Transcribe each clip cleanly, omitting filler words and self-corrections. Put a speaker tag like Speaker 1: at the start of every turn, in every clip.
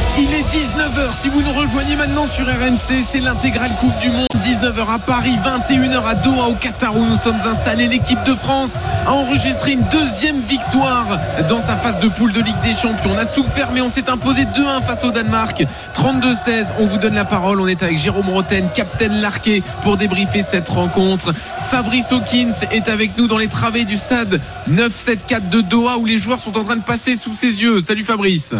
Speaker 1: Il est 19h, si vous nous rejoignez maintenant sur RMC, c'est l'intégrale Coupe du Monde. 19h à Paris, 21h à Doha au Qatar où nous sommes installés. L'équipe de France a enregistré une deuxième victoire dans sa phase de poule de Ligue des Champions. On a souffert mais on s'est imposé 2-1 face au Danemark. 32-16, on vous donne la parole. On est avec Jérôme Roten, capitaine Larqué, pour débriefer cette rencontre. Fabrice Hawkins est avec nous dans les travées du stade 974 de Doha où les joueurs sont en train de passer sous ses yeux. Salut Fabrice.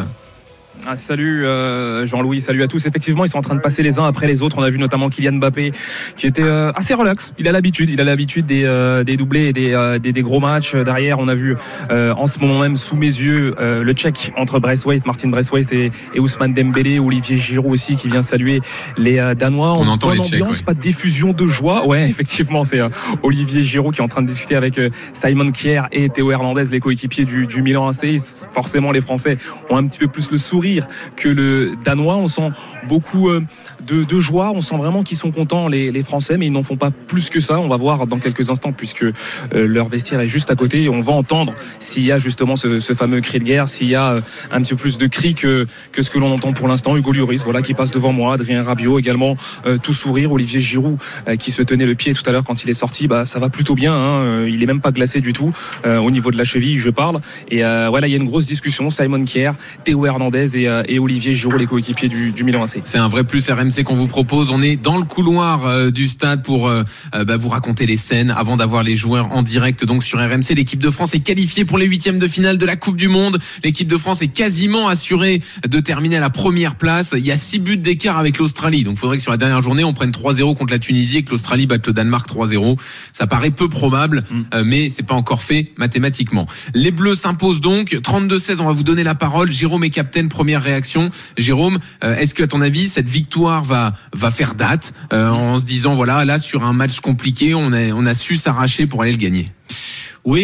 Speaker 2: Salut Jean-Louis, salut à tous. Effectivement, ils sont en train de passer les uns après les autres. On a vu notamment Kylian Mbappé qui était assez relax. Il a l'habitude des doublés et des gros matchs. Derrière, on a vu en ce moment même sous mes yeux le check entre Martin Braithwaite et Ousmane Dembélé, Olivier Giroud aussi qui vient saluer les Danois.
Speaker 1: On entend les Tchèques,
Speaker 2: ouais. Pas de diffusion de joie. Ouais, effectivement, c'est Olivier Giroud qui est en train de discuter avec Simon Kjær et Théo Hernandez, les coéquipiers du Milan AC. Forcément, les Français ont un petit peu plus le sourire que le Danois. On sent beaucoup de joie, on sent vraiment qu'ils sont contents les Français, mais ils n'en font pas plus que ça. On va voir dans quelques instants puisque leur vestiaire est juste à côté et on va entendre s'il y a justement ce fameux cri de guerre, s'il y a un petit peu plus de cris que ce que l'on entend pour l'instant. Hugo Lloris qui passe devant moi, Adrien Rabiot également tout sourire, Olivier Giroud qui se tenait le pied tout à l'heure quand il est sorti, ça va plutôt bien, hein. Il est même pas glacé du tout au niveau de la cheville, je parle, et voilà, il y a une grosse discussion. Simon Kjær, Théo Hernandez et Olivier Giroud, les coéquipiers du Milan AC.
Speaker 1: C'est un vrai plus RMC qu'on vous propose. On est dans le couloir du stade pour vous raconter les scènes avant d'avoir les joueurs en direct donc sur RMC. L'équipe de France est qualifiée pour les huitièmes de finale de la Coupe du Monde. L'équipe de France est quasiment assurée de terminer à la première place. Il y a 6 buts d'écart avec l'Australie. Donc il faudrait que sur la dernière journée on prenne 3-0 contre la Tunisie et que l'Australie batte le Danemark 3-0. Ça paraît peu probable, mais c'est pas encore fait mathématiquement. Les Bleus s'imposent donc 32-16. On va vous donner la parole. Jérôme est capitaine. Première réaction. Jérôme, est-ce que à ton avis cette victoire va faire date en se disant voilà, là sur un match compliqué on a su s'arracher pour aller le gagner?
Speaker 3: Oui.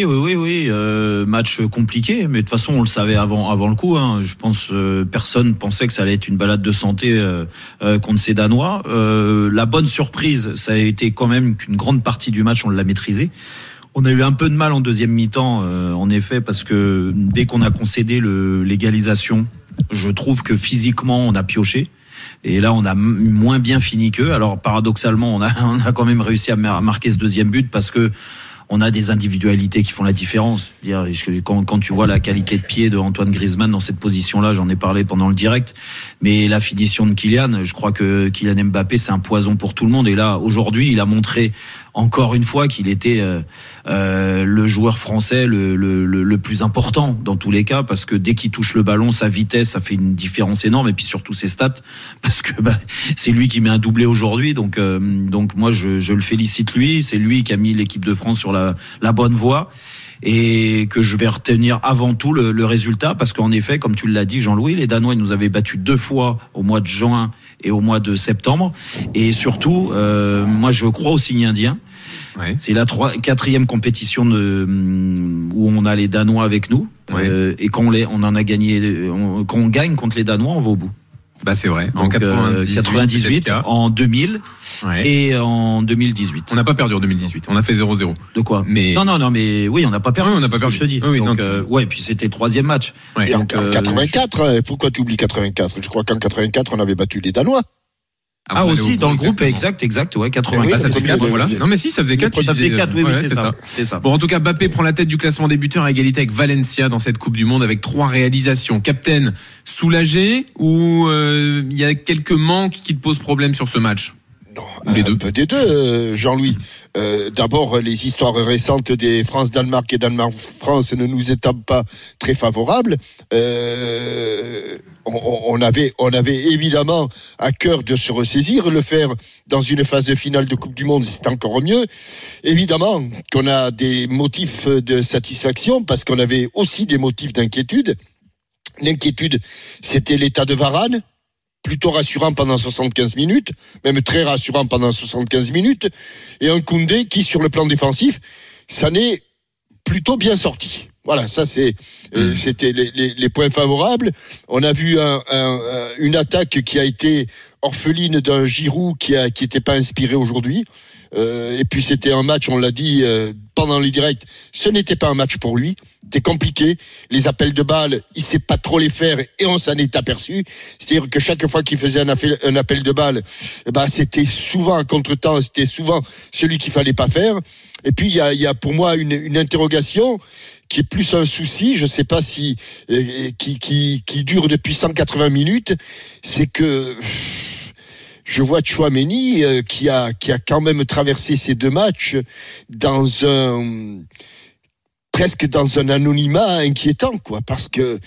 Speaker 3: Match compliqué, mais de toute façon on le savait avant le coup, hein. Je pense personne pensait que ça allait être une balade de santé contre ces Danois. La bonne surprise, ça a été quand même qu'une grande partie du match on l'a maîtrisé. On a eu un peu de mal en deuxième mi-temps, en effet, parce que dès qu'on a concédé l'égalisation, je trouve que physiquement on a pioché. Et là, on a moins bien fini qu'eux. Alors, paradoxalement, on a quand même réussi à marquer ce deuxième but parce que on a des individualités qui font la différence. Quand tu vois la qualité de pied de Antoine Griezmann dans cette position-là, j'en ai parlé pendant le direct, mais la finition de Kylian, je crois que Kylian Mbappé, c'est un poison pour tout le monde. Et là, aujourd'hui, il a montré encore une fois qu'il était le joueur français le plus important dans tous les cas, parce que dès qu'il touche le ballon, sa vitesse, ça fait une différence énorme, et puis surtout ses stats, parce que c'est lui qui met un doublé aujourd'hui, donc moi je le félicite lui, c'est lui qui a mis l'équipe de France sur la bonne voie. Et que je vais retenir avant tout le résultat, parce qu'en effet, comme tu l'as dit Jean-Louis, les Danois ils nous avaient battus 2 fois au mois de juin et au mois de septembre, et surtout moi je crois aux signes indiens. Ouais. C'est la 4e compétition où on a les Danois avec nous, ouais. Et quand on en a gagné, quand on gagne contre les Danois, on va au bout.
Speaker 1: C'est vrai.
Speaker 3: Donc, en 98, en 2000, ouais. Et en 2018.
Speaker 1: On n'a pas perdu en 2018. On a fait 0-0.
Speaker 3: De quoi? Non, mais oui, on n'a pas perdu. Oui, on n'a pas perdu. Je te dis. Oui, donc, puis c'était 3e match.
Speaker 4: Ouais. Et en 84, pourquoi tu oublies 84? Je crois qu'en 84, on avait battu les Danois.
Speaker 3: Aussi, dans le groupe, exact, ouais, 84.
Speaker 1: Ça faisait 4, voilà. Non, mais si, ça faisait 4.
Speaker 3: Ça faisait 4, oui, c'est ça.
Speaker 1: Bon, en tout cas, Mbappé prend la tête du classement des buteurs à égalité avec Valencia dans cette Coupe du Monde avec 3 réalisations. Capitaine, soulagé ou il y a quelques manques qui te posent problème sur ce match?
Speaker 4: Non, un peu des deux, Jean-Louis. D'abord, les histoires récentes des France-Danemark et Danemark-France ne nous étant pas très favorables. On avait évidemment à cœur de se ressaisir. Le faire dans une phase finale de Coupe du Monde, c'est encore mieux. Évidemment qu'on a des motifs de satisfaction parce qu'on avait aussi des motifs d'inquiétude. L'inquiétude, c'était l'état de Varane. Plutôt rassurant pendant 75 minutes, même très rassurant pendant 75 minutes, et un Koundé qui, sur le plan défensif, ça n'est plutôt bien sorti. Voilà, ça c'était les points favorables. On a vu une attaque qui a été orpheline d'un Giroud qui était pas inspiré aujourd'hui. Et puis c'était un match, on l'a dit pendant le direct, ce n'était pas un match pour lui. C'était compliqué. Les appels de balles, il sait pas trop les faire et on s'en est aperçu. C'est-à-dire que chaque fois qu'il faisait un appel de balle, c'était souvent un contretemps, c'était souvent celui qu'il fallait pas faire. Et puis il y a pour moi une interrogation qui est plus un souci, je sais pas si qui dure depuis 180 minutes, c'est que je vois Tchouaméni qui a quand même traversé ces deux matchs presque dans un anonymat inquiétant, quoi, parce que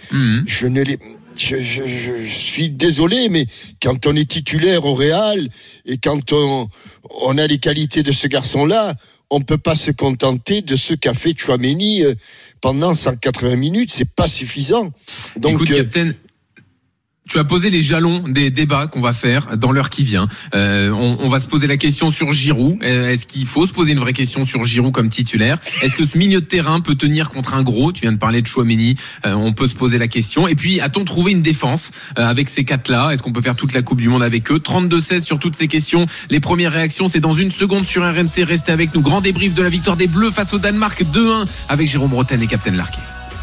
Speaker 4: je suis désolé, mais quand on est titulaire au Real et quand on a les qualités de ce garçon-là, on peut pas se contenter de ce qu'a fait Tchouaméni pendant 180 minutes, c'est pas suffisant. Donc,
Speaker 1: écoute, Captain, tu as posé les jalons des débats qu'on va faire dans l'heure qui vient. On va se poser la question sur Giroud. Est-ce qu'il faut se poser une vraie question sur Giroud comme titulaire? Est-ce que ce milieu de terrain peut tenir contre un gros? Tu viens de parler de Tchouaméni. On peut se poser la question. Et puis, a-t-on trouvé une défense avec ces quatre-là? Est-ce qu'on peut faire toute la Coupe du Monde avec eux? 32-16 sur toutes ces questions. Les premières réactions, c'est dans une seconde sur RMC. Restez avec nous. Grand débrief de la victoire des Bleus face au Danemark 2-1 avec Jérôme Rotten et Captain Larquet.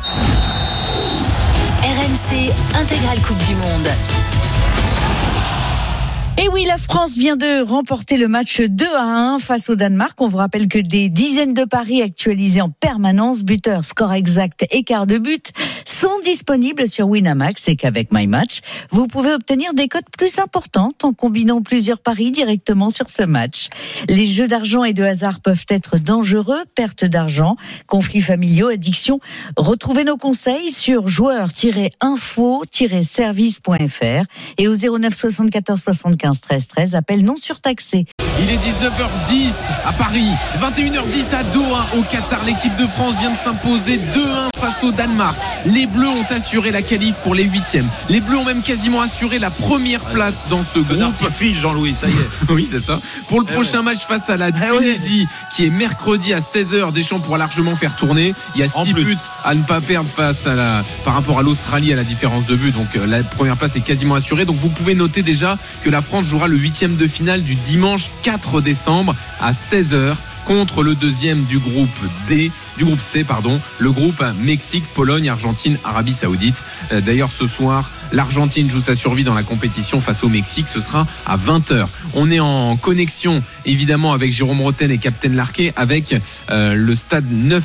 Speaker 5: RMC Intégrale Coupe du Monde.
Speaker 6: Et oui, la France vient de remporter le match 2-1 face au Danemark. On vous rappelle que des dizaines de paris actualisés en permanence, buteur, score exact, écart de but, sont disponibles sur Winamax et qu'avec MyMatch, vous pouvez obtenir des cotes plus importantes en combinant plusieurs paris directement sur ce match. Les jeux d'argent et de hasard peuvent être dangereux, perte d'argent, conflits familiaux, addiction. Retrouvez nos conseils sur joueurs-info-service.fr et au 09 74 75 13 13, appel non surtaxé.
Speaker 1: Il est 19h10 à Paris, 21h10 à Doha au Qatar. L'équipe de France vient de s'imposer 2-1 face au Danemark. Les Bleus ont assuré la qualif pour les huitièmes. Les Bleus ont même quasiment assuré la première place dans ce groupe.
Speaker 3: Fiche, Jean-Louis, ça y est.
Speaker 1: Oui, c'est ça. Pour le prochain match face à la Tunisie, qui est mercredi à 16h, Deschamps pourra largement faire tourner. Il y a 6 buts à ne pas perdre par rapport à l'Australie à la différence de but. Donc la première place est quasiment assurée. Donc vous pouvez noter déjà que la France jouera le huitième de finale du dimanche 4 décembre à 16h contre le deuxième du groupe C, le groupe Mexique, Pologne, Argentine, Arabie Saoudite. D'ailleurs, ce soir, l'Argentine joue sa survie dans la compétition face au Mexique. Ce sera à 20h. On est en connexion, évidemment, avec Jérôme Rotten et Captain Larquet, avec le stade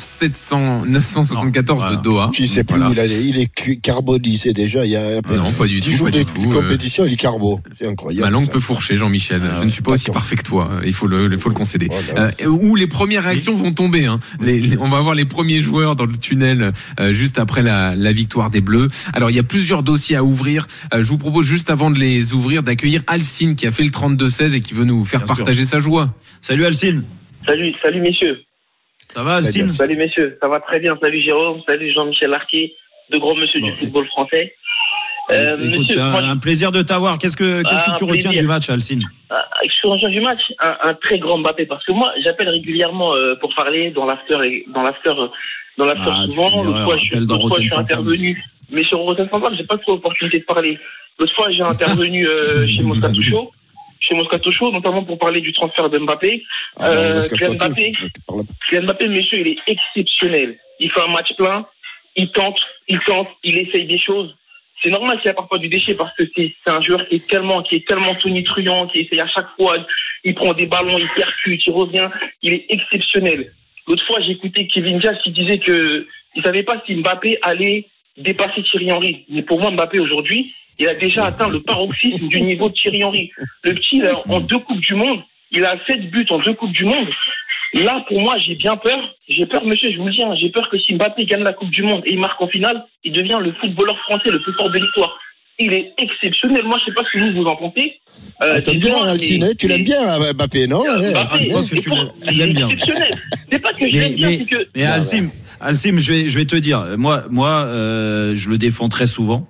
Speaker 1: 974 de Doha.
Speaker 4: Tu sais plus où il est carbonisé déjà. Il y a
Speaker 1: non, pas du tout.
Speaker 4: 10 jours de compétition, il est carbo. C'est incroyable.
Speaker 1: Ma langue peut fourcher, Jean-Michel. Je ne suis pas aussi parfait que toi. Il faut le concéder. Où les premières réactions vont tomber. On va voir les premiers joueurs dans le tunnel juste après la victoire des Bleus. Alors il y a plusieurs dossiers à ouvrir. Je vous propose juste avant de les ouvrir d'accueillir Alcine qui a fait le 32-16 et qui veut nous faire partager sa joie.
Speaker 3: Salut Alcine.
Speaker 7: Salut messieurs.
Speaker 3: Ça va Alcine?
Speaker 7: Salut messieurs, ça va très bien. Salut Jérôme, salut Jean-Michel Larquet, de grands monsieur du football français.
Speaker 3: Écoute, c'est un plaisir de t'avoir. Qu'est-ce que tu retiens du match, Alcine?
Speaker 7: Je retiens du match un très grand Mbappé, parce que moi j'appelle régulièrement pour parler dans l'after souvent. L'autre fois je suis intervenu, mais sur Rotten sans j'ai pas trop l'opportunité de parler. L'autre fois j'ai intervenu chez Moscato Show, notamment pour parler du transfert de Mbappé. Kylian Mbappé, messieurs, il est exceptionnel. Il fait un match plein, il tente, il essaye des choses. C'est normal qu'il apporte pas du déchet parce que c'est un joueur qui est tellement tonitruant, qui essaye à chaque fois, il prend des ballons, il percute, il revient, il est exceptionnel. L'autre fois, j'ai écouté Kevin Diaz qui disait que il savait pas si Mbappé allait dépasser Thierry Henry. Mais pour moi, Mbappé aujourd'hui, il a déjà atteint le paroxysme du niveau de Thierry Henry. Le petit, en 2 Coupes du Monde, il a 7 buts en 2 Coupes du Monde. Là, pour moi, j'ai bien peur. J'ai peur, monsieur, je vous le dis, j'ai peur que si Mbappé gagne la Coupe du Monde et il marque en finale, il devient le footballeur français le plus fort de l'histoire. Il est exceptionnel. Moi, je sais pas ce que vous en pensez.
Speaker 4: T'aimes bien, Alcine, tu l'aimes bien, Mbappé, non?
Speaker 3: Je pense que tu l'aimes bien.
Speaker 7: Exceptionnel. C'est pas que je l'aime bien, c'est que...
Speaker 3: Mais Alcine, je vais te dire, moi, je le défends très souvent.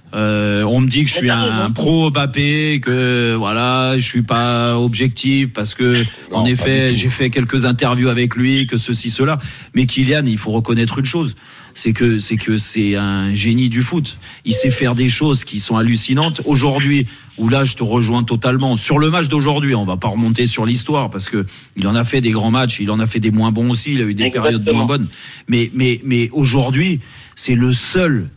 Speaker 3: On me dit que je suis un pro Mbappé, que voilà, je suis pas objectif parce que
Speaker 4: Non,
Speaker 3: en effet, j'ai fait quelques interviews avec lui, que ceci, cela. Mais Kylian, il faut reconnaître une chose, c'est que c'est un génie du foot. Il sait faire des choses qui sont hallucinantes. Aujourd'hui, où là, je te rejoins totalement. Sur le match d'aujourd'hui, on va pas remonter sur l'histoire parce que il en a fait des grands matchs, il en a fait des moins bons aussi, il a eu des périodes moins bonnes. Mais aujourd'hui, c'est le seul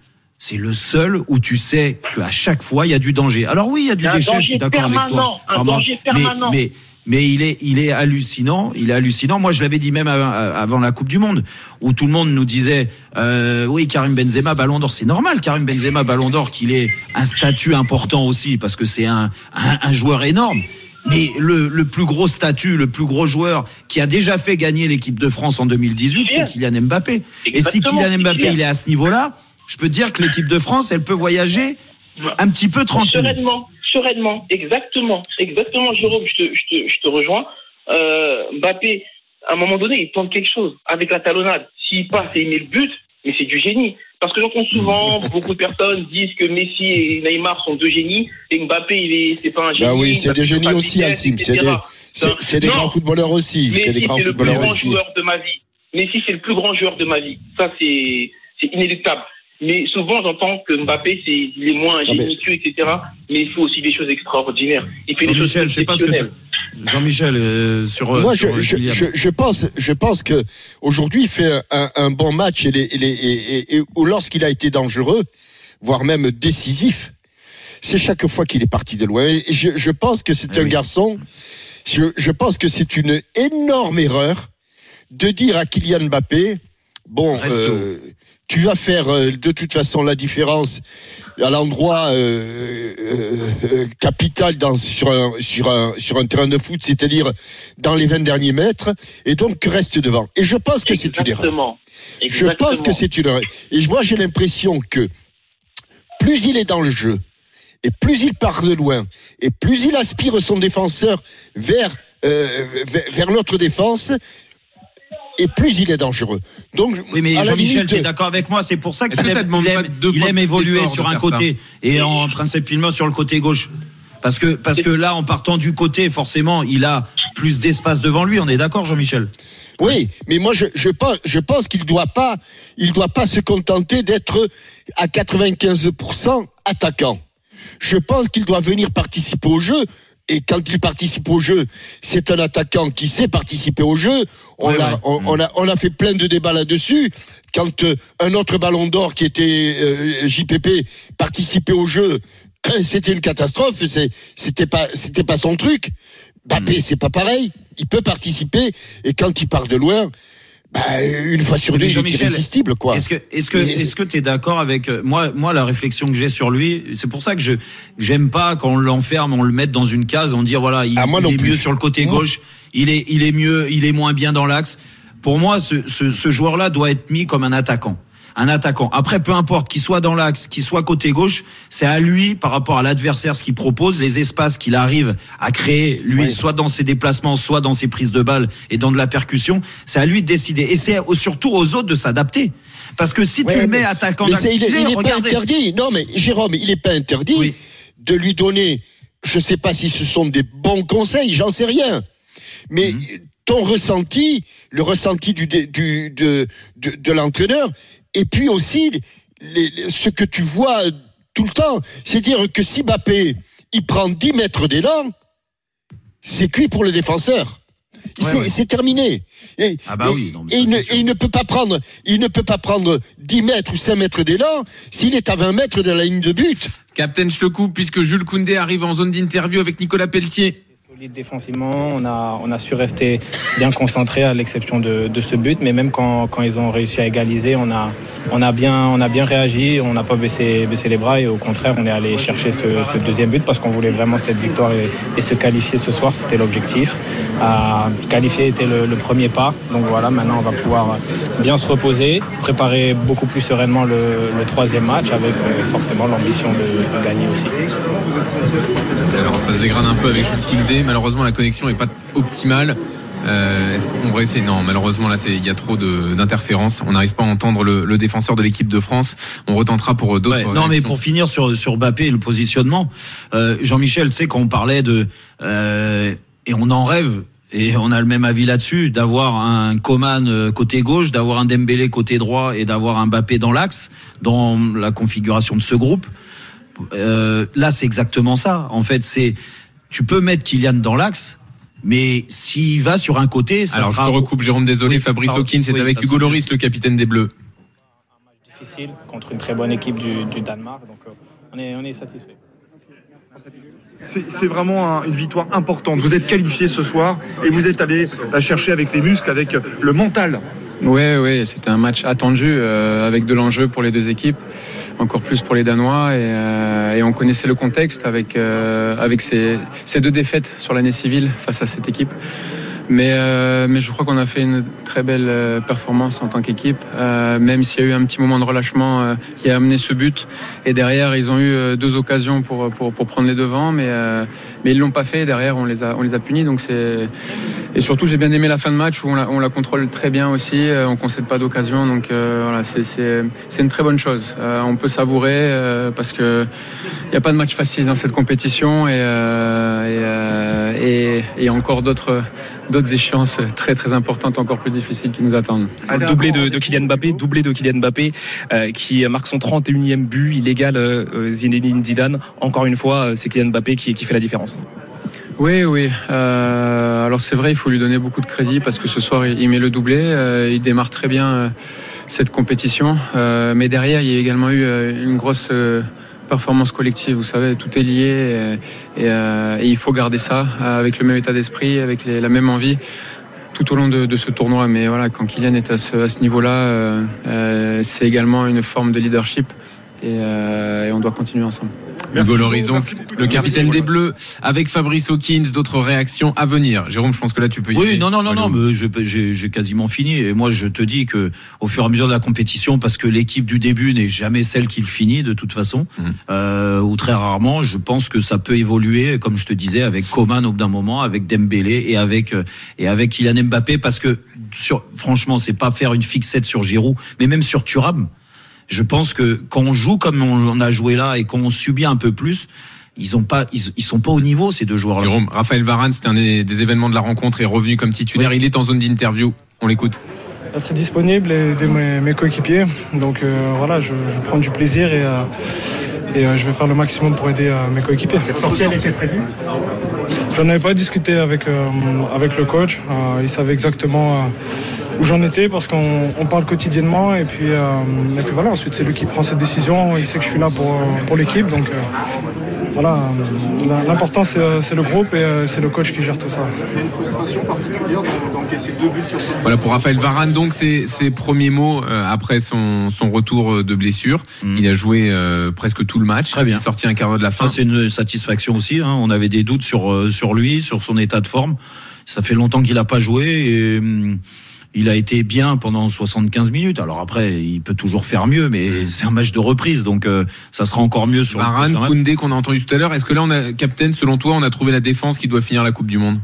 Speaker 3: où tu sais qu'à chaque fois il y a du danger. Alors oui, il y a du déchet, je suis d'accord avec toi.
Speaker 7: Un danger permanent.
Speaker 3: Mais il est hallucinant. Moi, je l'avais dit même avant la Coupe du Monde, où tout le monde nous disait, oui, Karim Benzema, Ballon d'Or, c'est normal. Karim Benzema, Ballon d'Or, qu'il ait un statut important aussi, parce que c'est un joueur énorme. Mais le plus gros statut, le plus gros joueur qui a déjà fait gagner l'équipe de France en 2018, c'est Kylian Mbappé. Et si Kylian Mbappé, il est à ce niveau-là, je peux te dire que l'équipe de France, elle peut voyager un petit peu tranquille.
Speaker 7: Sereinement, exactement, Jérôme, je te rejoins. Mbappé, à un moment donné, il tente quelque chose avec la talonnade. S'il passe et il met le but, mais c'est du génie. Parce que j'entends souvent, beaucoup de personnes disent que Messi et Neymar sont deux génies, et Mbappé, c'est pas un génie.
Speaker 4: Ah oui, c'est des génies aussi, Alcim. C'est des grands footballeurs aussi.
Speaker 7: Messi, c'est le plus grand joueur de ma vie. Messi, c'est le plus grand joueur de ma vie. Ça, c'est inéluctable. Mais souvent, j'entends que Mbappé, il est moins génieux, etc. Mais il fait aussi des choses extraordinaires. Il fait des choses exceptionnelles.
Speaker 3: Jean-Michel,
Speaker 4: moi, je pense que aujourd'hui, il fait un bon match et lorsqu'il a été dangereux, voire même décisif, c'est chaque fois qu'il est parti de loin. Et je pense que c'est un garçon. Je pense que c'est une énorme erreur de dire à Kylian Mbappé, bon. Tu vas faire de toute façon la différence à l'endroit capital sur un terrain de foot, c'est-à-dire dans les 20 derniers mètres, et donc reste devant. Et je pense que c'est une erreur. Je pense que c'est une erreur. Et moi j'ai l'impression que plus il est dans le jeu, et plus il part de loin, et plus il aspire son défenseur vers notre défense, et plus il est dangereux. Donc,
Speaker 3: oui, mais Jean-Michel, tu es d'accord avec moi, c'est pour ça qu'il aime évoluer sur un côté et en principalement sur le côté gauche. Parce que là, en partant du côté, forcément, il a plus d'espace devant lui. On est d'accord, Jean-Michel?
Speaker 4: Oui, mais moi je pense qu'il doit pas se contenter d'être à 95% attaquant. Je pense qu'il doit venir participer au jeu. Et quand il participe au jeu, c'est un attaquant qui sait participer au jeu. On a fait plein de débats là-dessus. Quand un autre Ballon d'Or qui était JPP participait au jeu, c'était une catastrophe. C'était pas son truc. Mbappé, c'est pas pareil. Il peut participer et quand il part de loin, une fois sur deux, il est irrésistible, quoi.
Speaker 3: Est-ce que t'es d'accord avec moi la réflexion que j'ai sur lui, c'est pour ça que j'aime pas quand on l'enferme, on le met dans une case, on dit voilà, il est mieux sur le côté gauche, il est mieux, il est moins bien dans l'axe. Pour moi, ce joueur-là doit être mis comme un attaquant. Après, peu importe qu'il soit dans l'axe, qu'il soit côté gauche, c'est à lui, par rapport à l'adversaire, ce qu'il propose, les espaces qu'il arrive à créer, lui, soit dans ses déplacements, soit dans ses prises de balles et dans de la percussion, c'est à lui de décider. Et c'est surtout aux autres de s'adapter. Parce que si tu le mets attaquant
Speaker 4: d'accusé, il n'est pas interdit. Non, mais Jérôme, il n'est pas interdit de lui donner, je sais pas si ce sont des bons conseils, j'en sais rien. Mais ton ressenti, le ressenti de l'entraîneur, et puis aussi ce que tu vois tout le temps, c'est-à-dire que si Mbappé il prend 10 mètres d'élan, c'est cuit pour le défenseur. C'est terminé. Il ne peut pas prendre 10 mètres ou 5 mètres d'élan s'il est à 20 mètres de la ligne de but.
Speaker 1: Captain, je te coupe puisque Jules Koundé arrive en zone d'interview avec Nicolas Pelletier.
Speaker 8: Défensivement, on a su rester bien concentré à l'exception de ce but, mais même quand ils ont réussi à égaliser, on a bien réagi, on n'a pas baissé les bras et au contraire on est allé chercher ce deuxième but parce qu'on voulait vraiment cette victoire et se qualifier ce soir, c'était l'objectif. Qualifier était le premier pas, donc voilà, maintenant on va pouvoir bien se reposer, préparer beaucoup plus sereinement le troisième match avec forcément l'ambition de gagner aussi.
Speaker 1: Alors ça se dégrade un peu avec Jules Koundé. Malheureusement, la connexion n'est pas optimale. Est-ce qu'on va essayer? Non, malheureusement là, il y a trop d'interférences. On n'arrive pas à entendre le défenseur de l'équipe de France. On retentera pour d'autres.
Speaker 3: Ouais, non, mais pour finir sur Mbappé et le positionnement, Jean-Michel, tu sais, quand on parlait et on en rêve. Et on a le même avis là-dessus, d'avoir un Coman côté gauche, d'avoir un Dembélé côté droit et d'avoir un Mbappé dans l'axe, dans la configuration de ce groupe. Là, c'est exactement ça. En fait, tu peux mettre Kylian dans l'axe, mais s'il va sur un côté, ça
Speaker 1: Alors,
Speaker 3: sera...
Speaker 1: je te recoupe, Jérôme, désolé. Oui, Fabrice Hawkins, c'est avec Hugo Lloris, le capitaine des Bleus.
Speaker 8: Un match difficile contre une très bonne équipe du Danemark, donc on est satisfait.
Speaker 9: C'est vraiment une victoire importante. Vous êtes qualifié ce soir et vous êtes allé la chercher avec les muscles, avec le mental.
Speaker 10: Oui, c'était un match attendu avec de l'enjeu pour les deux équipes, encore plus pour les Danois et on connaissait le contexte avec ces deux défaites sur l'année civile face à cette équipe. Mais je crois qu'on a fait une très belle performance en tant qu'équipe, même s'il y a eu un petit moment de relâchement qui a amené ce but. Et derrière, ils ont eu deux occasions pour prendre les devants, mais ils l'ont pas fait. Et derrière, on les a punis. Donc et surtout, j'ai bien aimé la fin de match où on la contrôle très bien aussi. On concède pas d'occasion. Donc voilà, c'est une très bonne chose. On peut savourer parce que il y a pas de match facile dans cette compétition et encore d'autres échéances très très importantes, encore plus difficiles qui nous attendent.
Speaker 2: Un doublé de Kylian Mbappé, qui marque son 31e but, il égale Zinedine Zidane. Encore une fois, c'est Kylian Mbappé qui fait la différence.
Speaker 10: Oui. Alors c'est vrai, il faut lui donner beaucoup de crédit parce que ce soir il met le doublé, il démarre très bien cette compétition. Mais derrière, il y a également eu une grosse performance collective, vous savez, tout est lié et il faut garder ça avec le même état d'esprit, avec la même envie tout au long de ce tournoi. Mais voilà, quand Kylian est à ce niveau-là, c'est également une forme de leadership et on doit continuer ensemble.
Speaker 1: Hugo Lloris, donc le capitaine des Bleus, avec Fabrice Hawkins. D'autres réactions à venir. Jérôme, je pense que là tu peux y aller.
Speaker 3: Oui, non, mais j'ai quasiment fini. Et moi, je te dis que au fur et à mesure de la compétition, parce que l'équipe du début n'est jamais celle qui le finit de toute façon, ou très rarement, je pense que ça peut évoluer, comme je te disais, avec Coman au bout d'un moment, avec Dembélé et avec Kylian Mbappé, parce que franchement, c'est pas faire une fixette sur Giroud, mais même sur Thuram. Je pense que quand on joue comme on a joué là et qu'on subit un peu plus, ils sont pas au niveau, ces deux joueurs-là.
Speaker 1: Jérôme, Raphaël Varane, c'était un des événements de la rencontre, est revenu comme titulaire. Oui. Il est en zone d'interview. On l'écoute.
Speaker 11: Être disponible et aider mes coéquipiers. Donc voilà, je prends du plaisir et je vais faire le maximum pour aider mes coéquipiers.
Speaker 9: Cette sortie, elle était prévue ?
Speaker 11: J'en avais pas discuté avec le coach. Il savait exactement où j'en étais parce qu'on parle quotidiennement et puis voilà, ensuite c'est lui qui prend cette décision. Il sait que je suis là pour l'équipe, donc voilà, l'important c'est le groupe et c'est le coach qui gère tout ça.
Speaker 9: Il y a une frustration particulière d'encaisser 2 buts sur ce.
Speaker 1: Voilà pour Raphaël Varane, donc ses premiers mots après son retour de blessure. Il a joué presque tout le match.
Speaker 3: Très bien.
Speaker 1: Il est sorti un quart d'heure de la fin.
Speaker 3: Ça, c'est une satisfaction aussi. On avait des doutes sur lui, sur son état de forme. Ça fait longtemps qu'il n'a pas joué et il a été bien pendant 75 minutes. Alors après, il peut toujours faire mieux, mais c'est un match de reprise, donc ça sera encore mieux sur
Speaker 1: Varane, Koundé qu'on a entendu tout à l'heure. Est-ce que là, Captain, selon toi, on a trouvé la défense qui doit finir la Coupe du Monde?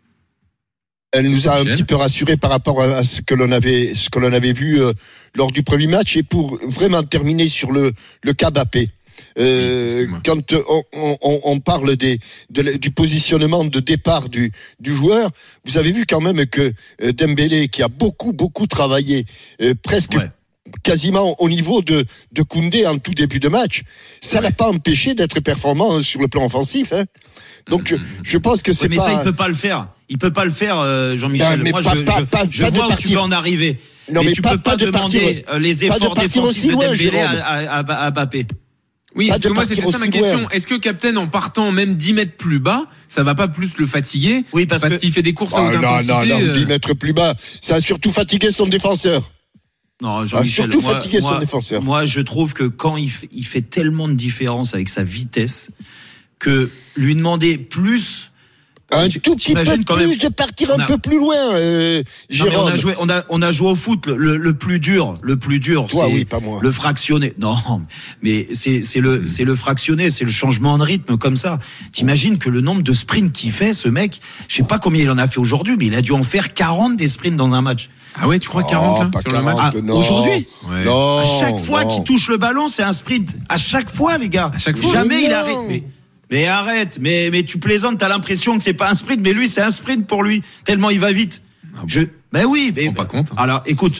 Speaker 4: Elle nous a un petit peu rassuré par rapport à ce que l'on avait vu lors du premier match. Et pour vraiment terminer sur le cas Mbappé. Quand on parle du positionnement de départ du joueur, vous avez vu quand même que Dembélé, qui a beaucoup travaillé, presque quasiment au niveau de Koundé en tout début de match, ça l'a pas empêché d'être performant sur le plan offensif. Donc je pense que c'est
Speaker 3: mais ça, il peut pas le faire. Il peut pas le faire, Jean-Michel.
Speaker 4: Non, moi,
Speaker 3: je vois où tu veux en arriver.
Speaker 4: Non, mais
Speaker 3: tu peux pas demander les efforts défensifs de Dembélé à Mbappé.
Speaker 1: Oui, parce que moi c'était ça ma question. Est-ce que Captain, en partant même 10 mètres plus bas, ça va pas plus le fatiguer?
Speaker 3: Oui, parce
Speaker 1: qu'il fait des courses à haute intensité.
Speaker 4: Non, 10 mètres plus bas, ça a surtout fatigué son défenseur.
Speaker 3: Non, Jean-Michel,
Speaker 4: son défenseur.
Speaker 3: Moi, je trouve que quand il fait tellement de différence avec sa vitesse, que lui demander plus
Speaker 4: Un tout petit peu plus de partir un peu plus loin, Jérôme.
Speaker 3: On a joué au foot. Le plus dur,
Speaker 4: toi,
Speaker 3: c'est
Speaker 4: oui, pas moi.
Speaker 3: Le fractionné. Non, mais c'est le fractionné, c'est le changement de rythme comme ça. T'imagines que le nombre de sprints qu'il fait, ce mec, je sais pas combien il en a fait aujourd'hui, mais il a dû en faire 40 des sprints dans un match.
Speaker 1: Ah ouais, tu crois 40 là,
Speaker 4: pas
Speaker 1: sur
Speaker 4: 40,
Speaker 1: le match
Speaker 3: aujourd'hui?
Speaker 1: Ouais.
Speaker 4: Non.
Speaker 3: À chaque fois qu'il touche le ballon, c'est un sprint. À chaque fois, les gars.
Speaker 1: À chaque fois.
Speaker 3: Jamais il arrête. Mais arrête, mais tu plaisantes, t'as l'impression que c'est pas un sprint, mais lui c'est un sprint pour lui, tellement il va vite. Ben oui, mais
Speaker 1: pas compte.
Speaker 3: Alors écoute,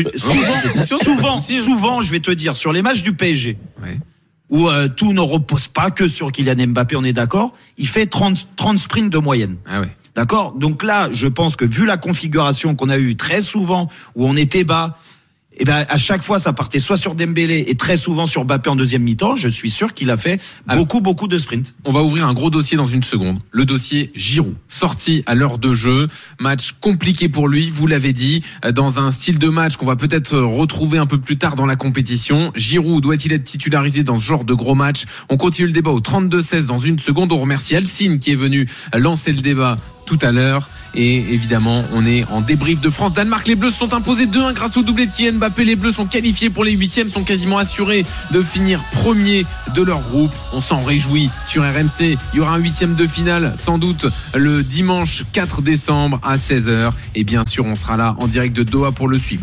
Speaker 3: souvent je vais te dire sur les matchs du PSG.
Speaker 1: Ouais.
Speaker 3: Où tout ne repose pas que sur Kylian Mbappé, on est d'accord, il fait 30 sprints de moyenne.
Speaker 1: Ah ouais.
Speaker 3: D'accord? Donc là, je pense que vu la configuration qu'on a eue très souvent où on était bas, et ben à chaque fois ça partait soit sur Dembélé et très souvent sur Mbappé en deuxième mi-temps. Je suis sûr qu'il a fait beaucoup de sprints.
Speaker 1: On va ouvrir un gros dossier dans une seconde. Le dossier Giroud, sorti à l'heure de jeu, match compliqué pour lui, vous l'avez dit, dans un style de match qu'on va peut-être retrouver un peu plus tard dans la compétition. Giroud doit-il être titularisé dans ce genre de gros match? On continue le débat au 32-16 dans une seconde. On remercie Alcine qui est venu lancer le débat tout à l'heure. Et évidemment, on est en débrief de France-Danemark. Les Bleus se sont imposés 2-1 grâce au doublé de Kylian Mbappé. Les Bleus sont qualifiés pour les huitièmes, sont quasiment assurés de finir premier de leur groupe. On s'en réjouit sur RMC. Il y aura un huitième de finale, sans doute le dimanche 4 décembre à 16h. Et bien sûr, on sera là en direct de Doha pour le suivre.